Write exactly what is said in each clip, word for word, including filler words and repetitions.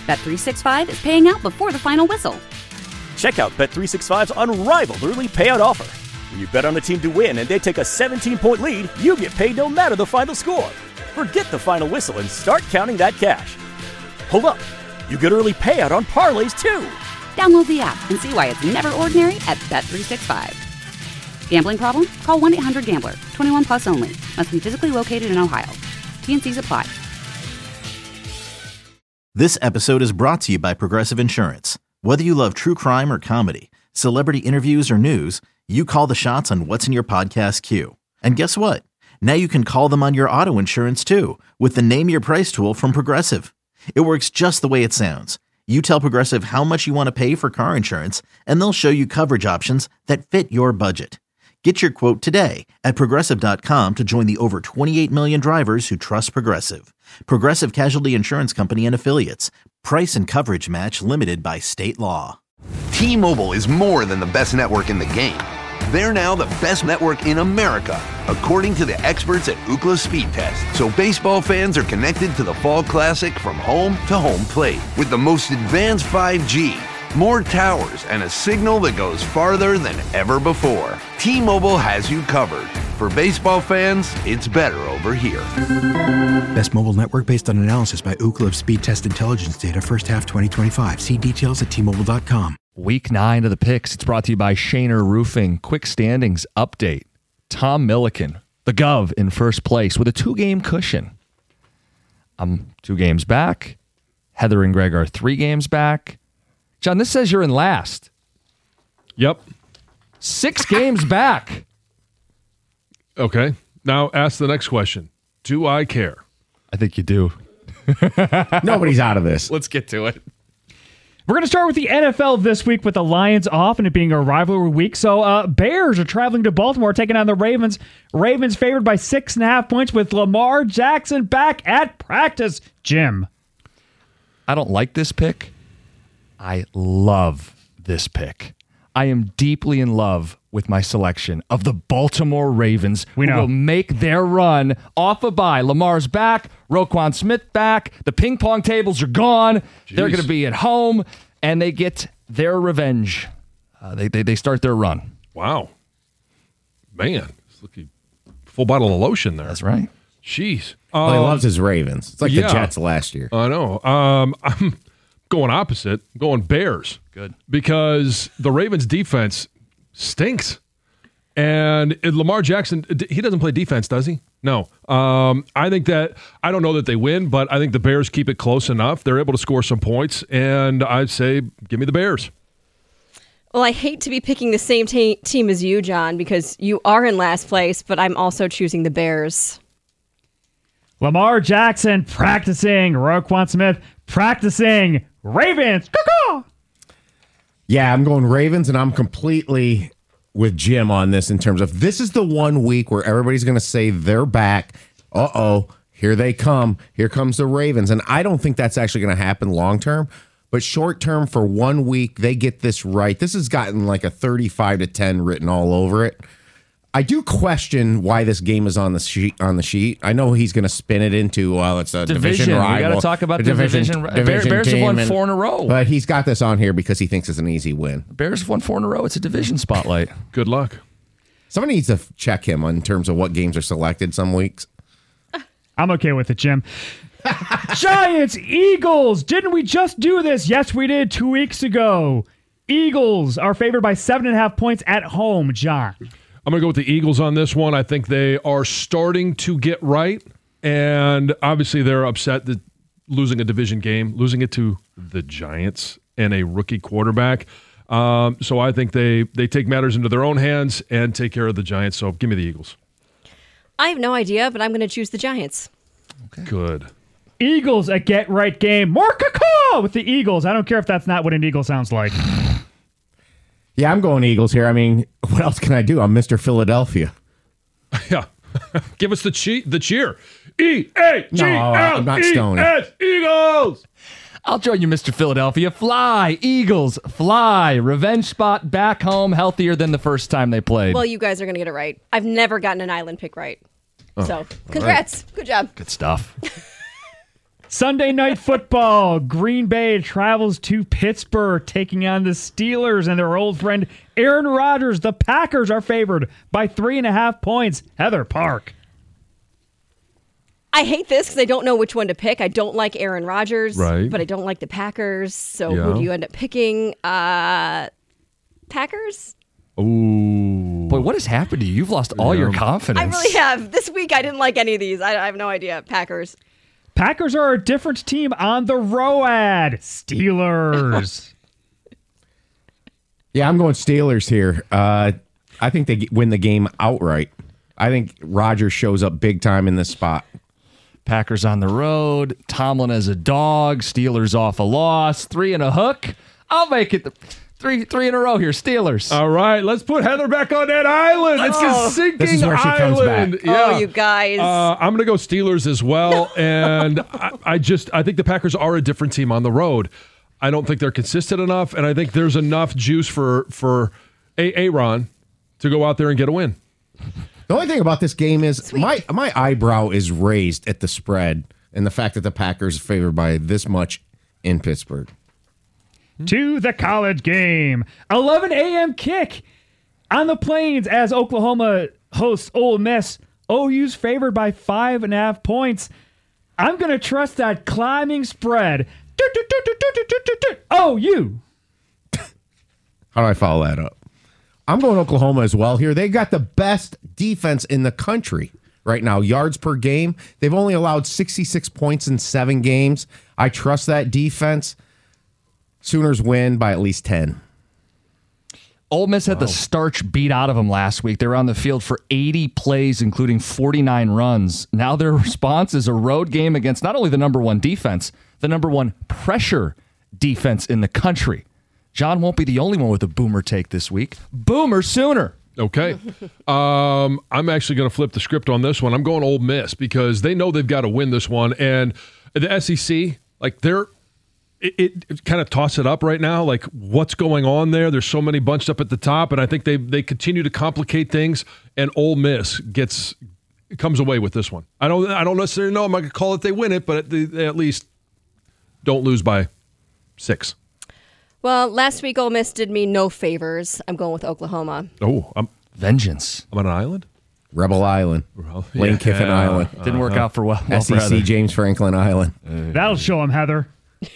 Bet three sixty-five is paying out before the final whistle. Check out Bet three sixty-five's unrivaled early payout offer. When you bet on a team to win and they take a seventeen-point lead, you get paid no matter the final score. Forget the final whistle and start counting that cash. Hold up. You get early payout on parlays, too. Download the app and see why it's never ordinary at Bet three sixty-five. Gambling problem? Call one eight hundred gambler. twenty-one plus only. Must be physically located in Ohio. T and C's apply. This episode is brought to you by Progressive Insurance. Whether you love true crime or comedy, celebrity interviews or news, you call the shots on what's in your podcast queue. And guess what? Now you can call them on your auto insurance too with the Name Your Price tool from Progressive. It works just the way it sounds. You tell Progressive how much you want to pay for car insurance, and they'll show you coverage options that fit your budget. Get your quote today at Progressive dot com to join the over twenty-eight million drivers who trust Progressive. Progressive Casualty Insurance Company and Affiliates. Price and coverage match limited by state law. T-Mobile is more than the best network in the game. They're now the best network in America, according to the experts at Ookla Speed Test. So baseball fans are connected to the Fall Classic from home to home plate with the most advanced five G, more towers, and a signal that goes farther than ever before. T-Mobile has you covered. For baseball fans, it's better over here. Best mobile network based on analysis by Ookla of Speed Test Intelligence data first half twenty twenty-five. See details at T Mobile dot com. Week nine of the picks. It's brought to you by Shaner Roofing. Quick standings update. Tom Milliken, the Gov, in first place with a two-game cushion. I'm two games back. Heather and Greg are three games back. John, this says you're in last. Yep. Six games back. Okay. Now ask the next question. Do I care? I think you do. Nobody's out of this. Let's get to it. We're going to start with the N F L this week with the Lions off and it being a rivalry week. So uh, Bears are traveling to Baltimore, taking on the Ravens. Ravens favored by six and a half points with Lamar Jackson back at practice. Jim. I don't like this pick. I love this pick. I am deeply in love with my selection of the Baltimore Ravens, we know. who will make their run off a bye. Lamar's back, Roquan Smith back, the ping pong tables are gone. Jeez. They're going to be at home, and they get their revenge. Uh, they, they they start their run. Wow. Man, it's looking full bottle of lotion there. That's right. Jeez. Well, um, he loves his Ravens. It's like yeah, the Jets last year. I know. Um, I'm going opposite, going Bears. Good. Because the Ravens defense stinks. And Lamar Jackson, he doesn't play defense, does he? No. Um, I think that, I don't know that they win, but I think the Bears keep it close enough. They're able to score some points, and I'd say give me the Bears. Well, I hate to be picking the same te- team as you, John, because you are in last place, but I'm also choosing the Bears. Lamar Jackson practicing. Roquan Smith practicing. Ravens. Caw-caw! Yeah, I'm going Ravens, and I'm completely with Jim on this in terms of this is the one week where everybody's going to say they're back. Uh-oh, here they come. Here comes the Ravens. And I don't think that's actually going to happen long term. But short term, for one week, they get this right. This has gotten like a thirty-five to ten written all over it. I do question why this game is on the sheet. On the sheet, I know he's going to spin it into well, it's a division, division rival. We got to talk about the division. division, division Bears have won and, four in a row, but he's got this on here because he thinks it's an easy win. Bears have won four in a row. It's a division spotlight. Good luck. Somebody needs to check him in terms of what games are selected some weeks. I'm okay with it, Jim. Giants, Eagles. Didn't we just do this? Yes, we did two weeks ago. Eagles are favored by seven and a half points at home, John. I'm going to go with the Eagles on this one. I think they are starting to get right, and obviously they're upset that losing a division game, losing it to the Giants and a rookie quarterback. Um, so I think they, they take matters into their own hands and take care of the Giants. So give me the Eagles. I have no idea, but I'm going to choose the Giants. Okay. Good. Eagles, a get-right game. More caw with the Eagles. I don't care if that's not what an Eagle sounds like. Yeah, I'm going Eagles here. I mean, what else can I do? I'm Mister Philadelphia. Yeah. Give us the cheer. The cheer. E A G L E S, Eagles. I'll join you, Mister Philadelphia. Fly, Eagles, fly. Revenge spot back home, healthier than the first time they played. Well, you guys are going to get it right. I've never gotten an island pick right. Oh, so, congrats. Right. Good job. Good stuff. Sunday night football. Green Bay travels to Pittsburgh, taking on the Steelers and their old friend Aaron Rodgers. The Packers are favored by three and a half points. Heather Park. I hate this because I don't know which one to pick. I don't like Aaron Rodgers, right. but I don't like the Packers. So Yeah. who do you end up picking? Uh, Packers? Ooh. Boy, what has happened to you? You've lost all Yeah. your confidence. I really have. This week I didn't like any of these. I, I have no idea. Packers. Packers are a different team on the road. Steelers. Yeah, I'm going Steelers here. Uh, I think they win the game outright. I think Rodgers shows up big time in this spot. Packers on the road. Tomlin as a dog. Steelers off a loss. Three and a hook. I'll make it the three three in a row here. Steelers. All right, let's put Heather back on that island. It's Oh. a sinking This is where she comes island. back. Yeah. Oh, you guys. Uh, I'm going to go Steelers as well, and I, I just I think the Packers are a different team on the road. I don't think they're consistent enough, and I think there's enough juice for for a Aaron to go out there and get a win. The only thing about this game is my my eyebrow is raised at the spread and the fact that the Packers are favored by this much in Pittsburgh. To the college game. eleven a.m. kick on the Plains as Oklahoma hosts Ole Miss. O U's favored by five and a half points. I'm going to trust that climbing spread. O U. How do I follow that up? I'm going Oklahoma as well here. They got the best defense in the country right now. Yards per game. They've only allowed sixty-six points in seven games. I trust that defense. Sooners win by at least ten. Ole Miss had the starch beat out of them last week. They were on the field for eighty plays, including forty-nine runs. Now their response is a road game against not only the number one defense, the number one pressure defense in the country. John won't be the only one with a boomer take this week. Boomer Sooner. Okay. Um, I'm actually going to flip the script on this one. I'm going Ole Miss because they know they've got to win this one. And the S E C, like they're, it, it, it kind of toss it up right now. Like what's going on there? There's so many bunched up at the top. And I think they they continue to complicate things. And Ole Miss gets comes away with this one. I don't I don't necessarily know I'm not going to call it they win it, but they, they at least don't lose by six. Well, last week Ole Miss did me no favors. I'm going with Oklahoma. Oh, I'm vengeance. I'm on an island. Rebel Island, well, Lane yeah. Kiffin Island. Didn't work out for well. well S E C James Franklin Island. That'll show him, Heather.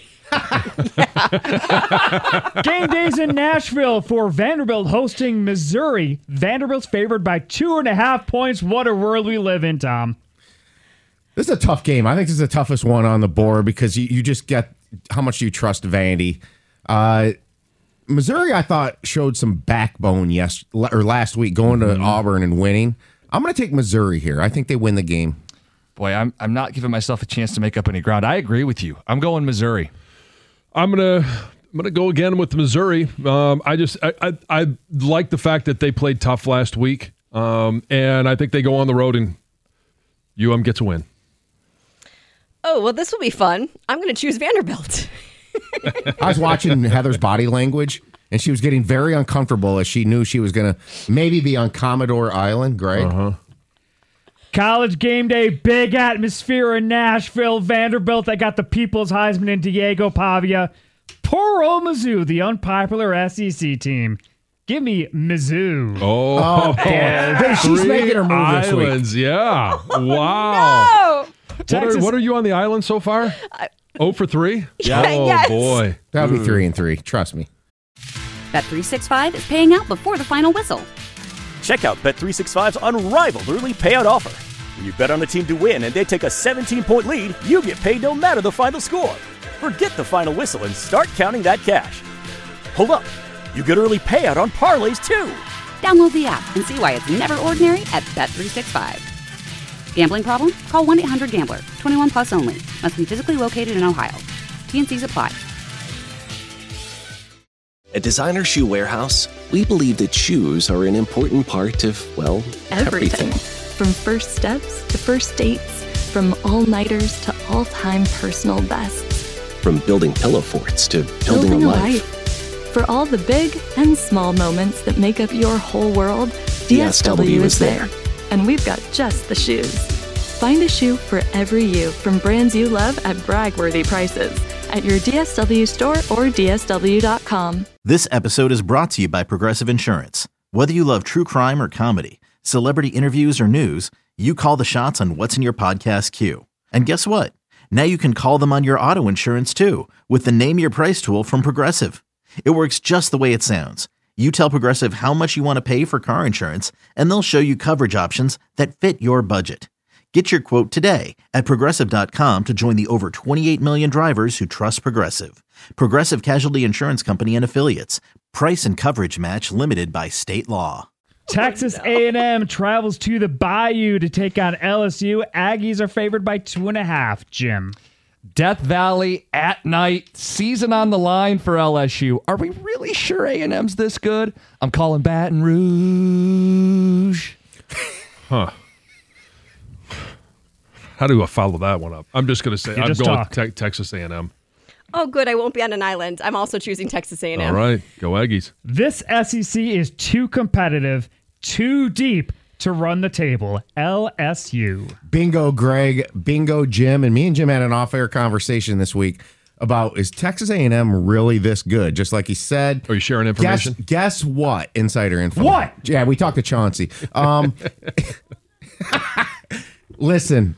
Game days in Nashville for Vanderbilt hosting Missouri. Vanderbilt's favored by two and a half points. What a world we live in, Tom. This is a tough game. I think this is the toughest one on the board because you, you just get how much do you trust Vandy. Uh, Missouri, I thought, showed some backbone yes or last week going to mm-hmm. Auburn and winning. I'm going to take Missouri here. I think they win the game. Boy, I'm I'm not giving myself a chance to make up any ground. I agree with you. I'm going Missouri. I'm gonna I'm gonna go again with Missouri. Um, I just I, I I like the fact that they played tough last week, um, and I think they go on the road and U M gets a win. Oh well, this will be fun. I'm going to choose Vanderbilt. I was watching Heather's body language, and she was getting very uncomfortable as she knew she was going to maybe be on Commodore Island. Greg? Uh-huh. College game day, big atmosphere in Nashville. Vanderbilt, they got the People's Heisman and Diego Pavia. Poor old Mizzou, the unpopular S E C team. Give me Mizzou. Oh, oh hey, she's making her move islands, this week. Yeah. Wow. No! What are, what are you on the island so far? I, oh for three? Yeah, oh, yes. boy. That'll be three and three. Trust me. Bet three sixty-five is paying out before the final whistle. Check out Bet three sixty-five's unrivaled early payout offer. When you bet on a team to win and they take a seventeen-point lead, you get paid no matter the final score. Forget the final whistle and start counting that cash. Hold up. You get early payout on parlays, too. Download the app and see why it's never ordinary at Bet three sixty-five. Gambling problem? Call one eight hundred gambler. twenty-one plus only. Must be physically located in Ohio. T N Cs apply. At Designer Shoe Warehouse, we believe that shoes are an important part of, well, everything. everything. From first steps to first dates, from all-nighters to all-time personal bests. From building pillow forts to building, building a, a life. life. For all the big and small moments that make up your whole world, D S W, D S W is there. And we've got just the shoes. Find a shoe for every you from brands you love at brag-worthy prices at your D S W store or D S W dot com. This episode is brought to you by Progressive Insurance. Whether you love true crime or comedy, celebrity interviews or news, you call the shots on what's in your podcast queue. And guess what? Now you can call them on your auto insurance too with the Name Your Price tool from Progressive. It works just the way it sounds. You tell Progressive how much you want to pay for car insurance, and they'll show you coverage options that fit your budget. Get your quote today at Progressive dot com to join the over twenty-eight million drivers who trust Progressive. Progressive Casualty Insurance Company and Affiliates. Price and coverage match limited by state law. Texas A and M travels to the Bayou to take on L S U. Aggies are favored by two and a half, Jim. Death Valley at night, season on the line for L S U. Are we really sure A and M's this good? I'm calling Baton Rouge. Huh. How do I follow that one up? I'm just going to say You I'm just going talk. te- Texas A and M. Oh, good. I won't be on an island. I'm also choosing Texas A and M. All right. Go Aggies. This S E C is too competitive, too deep to run the table. L S U. Bingo, Greg. Bingo, Jim. And me and Jim had an off-air conversation this week about, is Texas A and M really this good? Just like he said. Are you sharing information? Guess, guess what? Insider info. What? Yeah, we talked to Chauncey. Um, listen,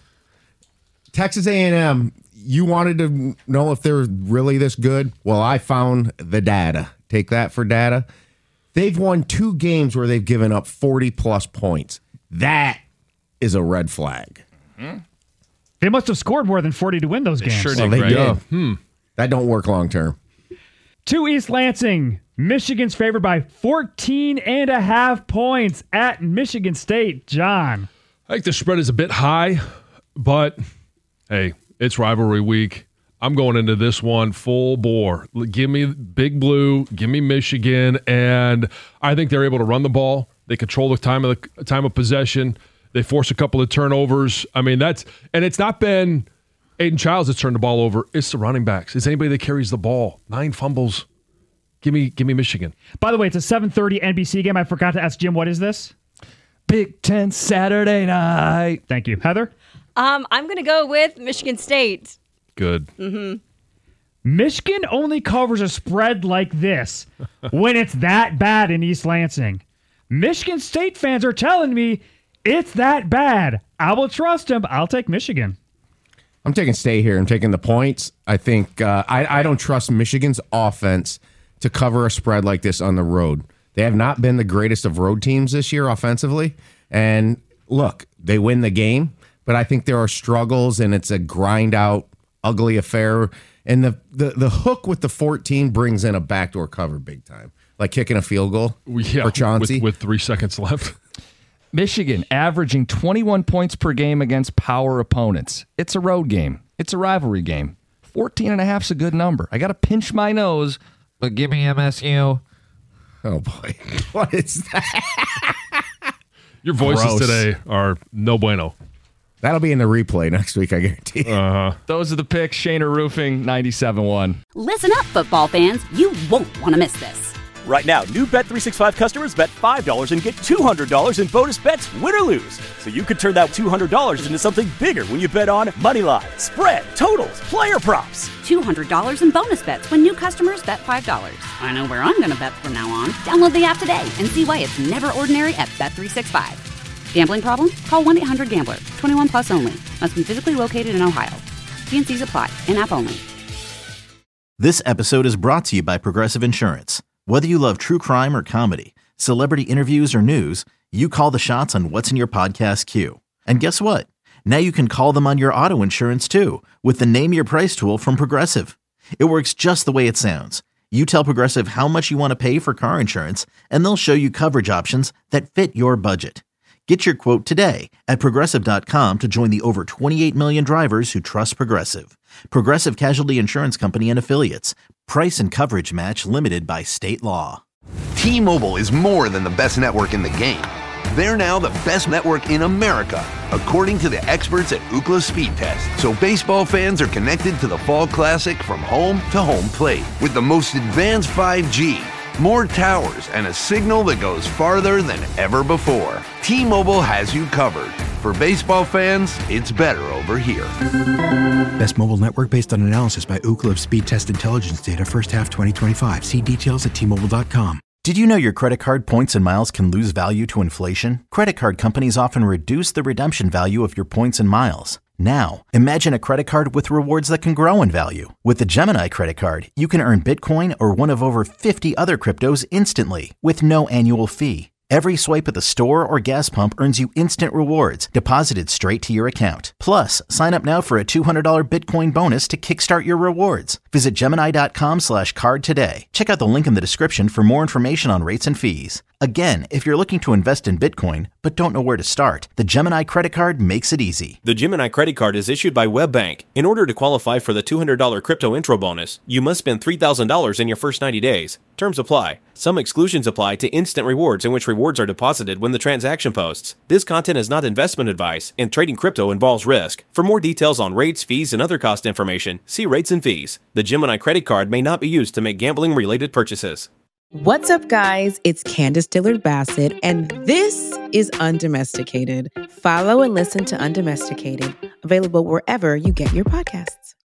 Texas A and M, you wanted to know if they're really this good? Well, I found the data. Take that for data. They've won two games where they've given up forty-plus points. That is a red flag. Mm-hmm. They must have scored more than forty to win those games. Sure Well, did, they Greg. did. Hmm. That don't work long term. To East Lansing, Michigan's favored by fourteen and a half points at Michigan State. John. I think the spread is a bit high, but hey, it's rivalry week. I'm going into this one full bore. Give me Big Blue, give me Michigan, and I think they're able to run the ball. They control the time of the time of possession. They force a couple of turnovers. I mean, that's and it's not been Aiden Childs that's turned the ball over. It's the running backs. It's anybody that carries the ball. Nine fumbles. Give me, give me Michigan. By the way, it's a seven thirty N B C game. I forgot to ask Jim, what is this? Big Ten Saturday night. Thank you. Heather? Um, I'm going to go with Michigan State. Good. Mm-hmm. Michigan only covers a spread like this when it's that bad in East Lansing. Michigan State fans are telling me it's that bad. I will trust them. I'll take Michigan. I'm taking State here. I'm taking the points. I think uh, I, I don't trust Michigan's offense to cover a spread like this on the road. They have not been the greatest of road teams this year offensively. And look, they win the game, but I think there are struggles and it's a grind out, ugly affair. And the, the, the hook with the fourteen brings in a backdoor cover big time, like kicking a field goal Yeah, for Chauncey. with, with three seconds left. Michigan averaging twenty-one points per game against power opponents. It's a road game. It's a rivalry game. fourteen and a half is a good number. I got to pinch my nose, but give me M S U. Oh, boy. What is that? Your voices Gross. today are no bueno. That'll be in the replay next week, I guarantee. Uh-huh. Those are the picks. Shaner Roofing, ninety-seven one. Listen up, football fans. You won't want to miss this. Right now, new Bet three sixty-five customers bet five dollars and get two hundred dollars in bonus bets, win or lose. So you could turn that two hundred dollars into something bigger when you bet on money line, spread, totals, player props. two hundred dollars in bonus bets when new customers bet five dollars. I know where I'm going to bet from now on. Download the app today and see why it's never ordinary at Bet three sixty-five. Gambling problem? Call one eight hundred gambler. twenty-one plus only. Must be physically located in Ohio. T N Cs apply. In-app only. This episode is brought to you by Progressive Insurance. Whether you love true crime or comedy, celebrity interviews or news, you call the shots on what's in your podcast queue. And guess what? Now you can call them on your auto insurance too with the Name Your Price tool from Progressive. It works just the way it sounds. You tell Progressive how much you want to pay for car insurance, and they'll show you coverage options that fit your budget. Get your quote today at Progressive dot com to join the over twenty-eight million drivers who trust Progressive. Progressive Casualty Insurance Company and Affiliates. Price and coverage match limited by state law. T-Mobile is more than the best network in the game. They're now the best network in America, according to the experts at Ookla Speed Test. So baseball fans are connected to the Fall Classic from home to home plate with the most advanced five G, more towers, and a signal that goes farther than ever before. T-Mobile has you covered. For baseball fans, it's better over here. Best mobile network based on analysis by Ookla of speed test intelligence data first half twenty twenty-five. See details at T Mobile dot com. Did you know your credit card points and miles can lose value to inflation? Credit card companies often reduce the redemption value of your points and miles. Now, imagine a credit card with rewards that can grow in value. With the Gemini credit card, you can earn Bitcoin or one of over fifty other cryptos instantly with no annual fee. Every swipe at the store or gas pump earns you instant rewards deposited straight to your account. Plus, sign up now for a two hundred dollars Bitcoin bonus to kickstart your rewards. Visit Gemini.com slash card today. Check out the link in the description for more information on rates and fees. Again, if you're looking to invest in Bitcoin but don't know where to start, the Gemini credit card makes it easy. The Gemini credit card is issued by WebBank. In order to qualify for the two hundred dollars crypto intro bonus, you must spend three thousand dollars in your first ninety days. Terms apply. Some exclusions apply to instant rewards, in which rewards are deposited when the transaction posts. This content is not investment advice, and trading crypto involves risk. For more details on rates, fees, and other cost information, see rates and fees. The Gemini credit card may not be used to make gambling-related purchases. What's up, guys? It's Candace Dillard Bassett, and this is Undomesticated. Follow and listen to Undomesticated, available wherever you get your podcasts.